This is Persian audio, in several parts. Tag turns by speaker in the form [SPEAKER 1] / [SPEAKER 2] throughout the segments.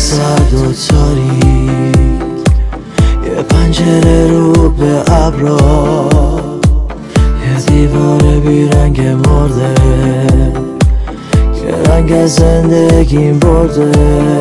[SPEAKER 1] سرد و تاریک، یه پنجره رو به ابرا، یه دیوار بیرنگ مرده که رنگ از زندگیم برده.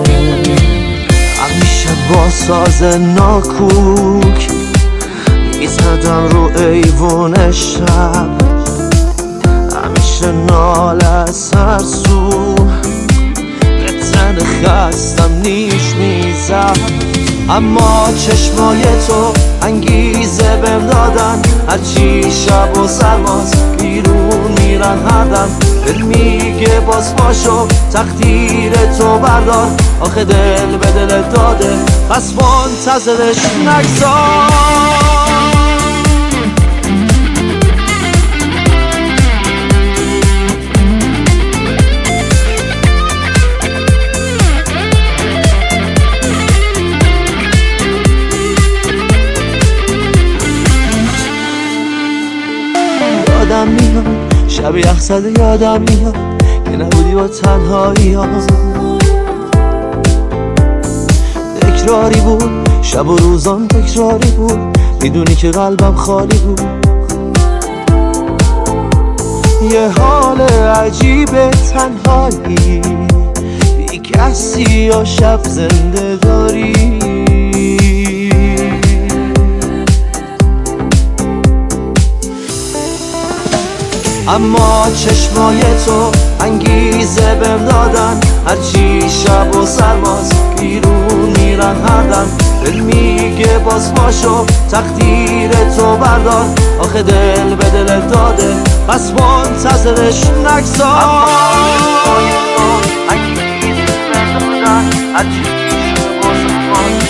[SPEAKER 1] همیشه با ساز ناکوک میزدم رو ایوون شب، همیشه ناله از هر سو به تن خستم نیش میزد. اما چشمای تو انگیزه بهم دادن، هرچی شب و سرماز بیرون میرن هر دم. دل میگه باز پاشو تقدیر تو بردار، آخه دل به دل داده پس منتظرش نگذار. یادم میاد شب یخ زده، یادم میاد که نبودی با تنهایی ها. تکراری بود شب و روزان، تکراری بود، میدونی که قلبم خالی بود. یه حال عجیب تنهایی، بی کسی یا شب زنده داری. اما چشمای تو انگیزه بهم دادن، هرچی شب و سرماز بیرون میرن هر دم. دل میگه باز پاشو تقدیر تو بردار، آخه دل به دل داده پس منتظرش نگذار. اما چشمای تو انگیزه بهم دادن، هرچی شب و سرماز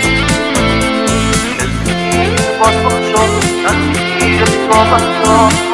[SPEAKER 1] دل میگه باز پاشو تقدیر تو بردار.